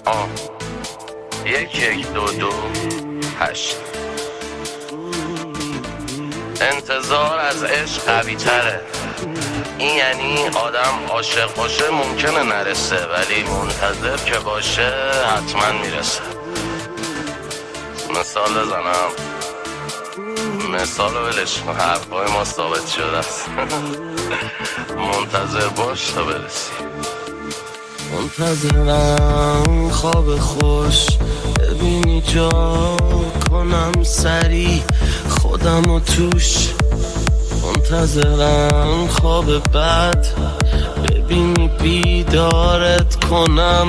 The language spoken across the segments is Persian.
1122 انتظار از عشق قوی تره. این یعنی آدم عاشق باشه ممکنه نرسه، ولی منتظر که باشه حتما میرسه. مثال بزنم، مثال رو ولش کن، حرفای ما ثابت شده است. منتظر باش تا برسی. منتظرم خواب خوش ببینی جا کنم سری خودم و توش. منتظرم خواب بد ببینی بیدارت کنم.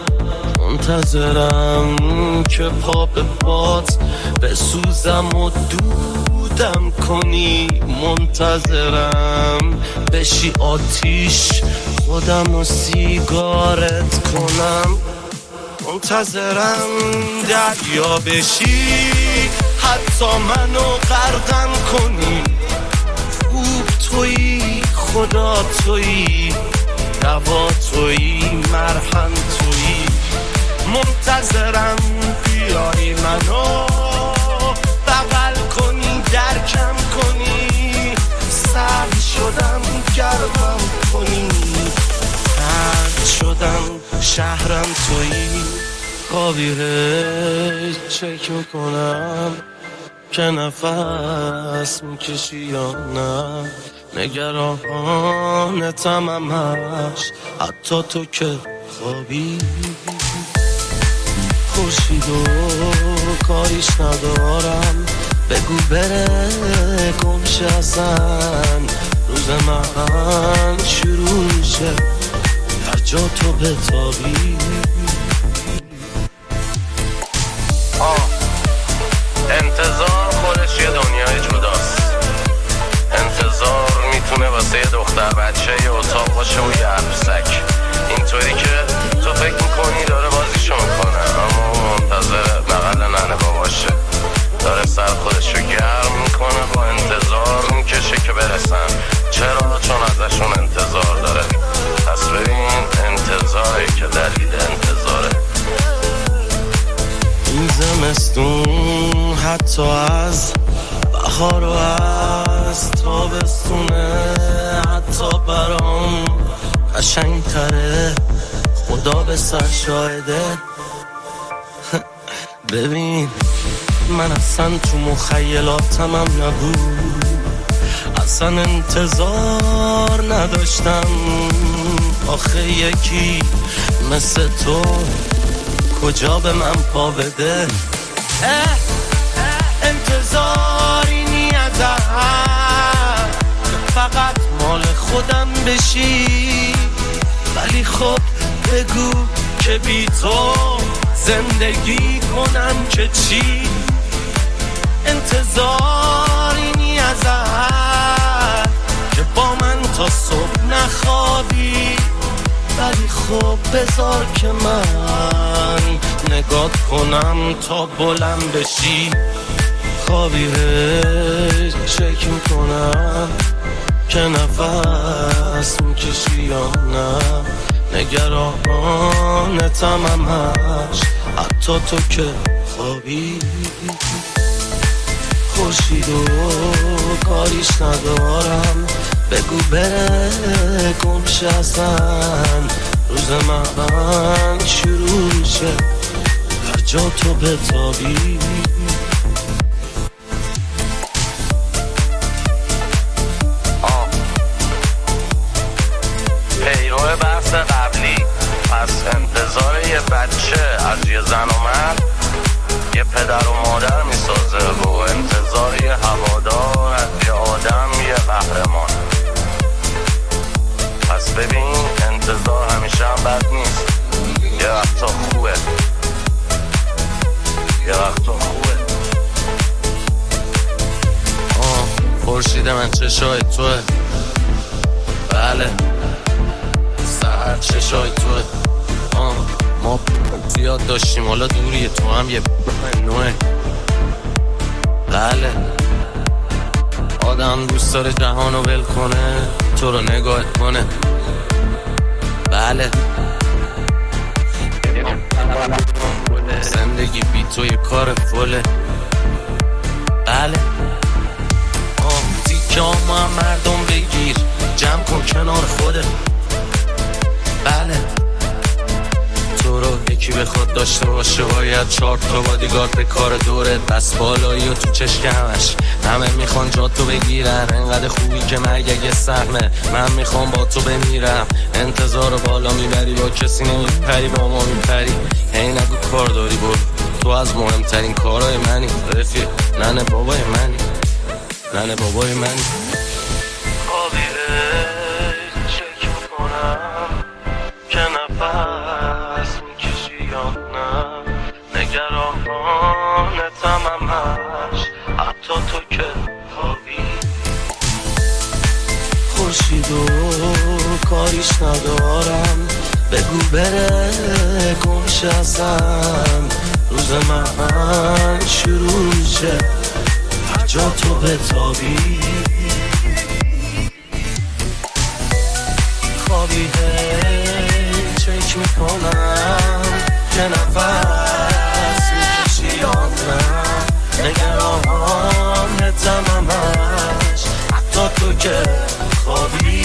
منتظرم که پا به پات بسوزم و دودم کنی. منتظرم بشی آتیش خودم و سیگارت کنم. منتظرم دریا بشی حتی منو غرقم کنی. خوب تویی، خدا تویی، دوا تویی، مرهم تویی. منتظرم بیایی منو بغل کنی، درکم کنی. سرد شدم گرمم کنی، سرد شدم شهرم تویی. خوابی چک میکنم که نفس میکشی یا نه. نگرانتم همش حتی تو که خوابی. خورشید و کاریش ندارم، بگو بره گمشه ازن. روز من شروع میشه هر جا تو بتابی. انتظار خودش یه دنیای جداست. انتظار میتونه واسه یه دختر بچه یه اتاق باشه و یه عروسک. اینطوری که تو فکر میکنی داره بازیشو میکنه، اما منتظر بغل ننه باباشه. داره سر خودشو گرم میکنه، با انتظار میکشه که برسن. چرا؟ چون ازشون انتظار داره. پس ببین انتظاری که دلیل انتظاره. این زمستون حتی از بهار و از تابستونه حتی برام قشنگ تره. خدا به سر شاهده. ببین من اصلا تو مخیلاتم هم نبود، اصلا انتظار نداشتم. آخه یکی مثل تو کجا به من پا بده. انتظاری نیازم فقط مال خودم بشی. ولی خب بگو که بی تو زندگی کنم که چی. انتظاری نیازم که با من تا صبح نخوابی. ولی خب بذار که من نگات کنم تا بلند بشی. خوابی چک میکنم که نفس میکشی یا نه. نگرانتم همش حتی تو که خوابی. خورشید و کاریش ندارم، بگو بره گمشه ازن. روز من شروع میشه هر جا تو بتابی. پیرو بحث قبلی، پس انتظار یه بچه از یه زن و مرد یه پدر و مادر میسازه و انتظار یه هوادار از یه آدم یه قهرمان. پس ببین انتظار همیشه هم بد نیست، یه وقتا خوبه، یه وقتا خوبه. خورشید من چشای توه، بله سهر چشای توه. ما زیاد داشتیم حالا دوریه، تو هم یه نوعه. بله آدم دوست داره جهانو ول کنه، تو رو نگاهت کنه. بله زندگی بی تو یه کار فله. بله تیکه ما هم مردم بگیر، جمع کن کنار خوده. بله تو رو یکی بخواد داشته باشه باید 4 تا بادیگارد به کار دورت، بس بالایی و تو چشمش همه میخوان جا تو بگیرن. انقدر خوبی که مرگ اگه سهمه، من میخوام با تو بمیرم. انتظار بالا میبری با کسی نمیپری، با ما میپری. هی نگو کار داری برو، تو از مهمترین کارهای منی رفیق. ننه بابای منی، ننه بابای منی. خوابیده چک میکنم که نفس میکشی یا نه، نگرانتم همش حتی تو که خوابی. خورشید و کاریش ندارم، بگو بره گمش ازم. روز من شروع میشه هر جا تو بتابی. خوابیده چک میکنم که نفس میکشی یا نه، نگرانتم همش حتی تو که خوابی.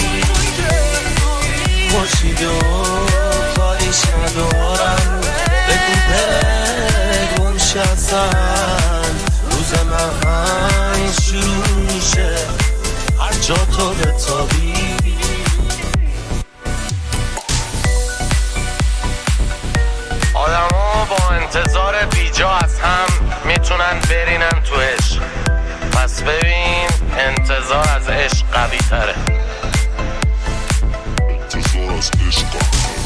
خورشید و کاریش ندارم، بگو بره گمش ازم. روز من شروع میشه هر جا تو بتابی. آدما با انتظار بیجا از هم میتونن برینن تو عشق، پس ببین انتظار از عشق قوی تره. انتظار از عشق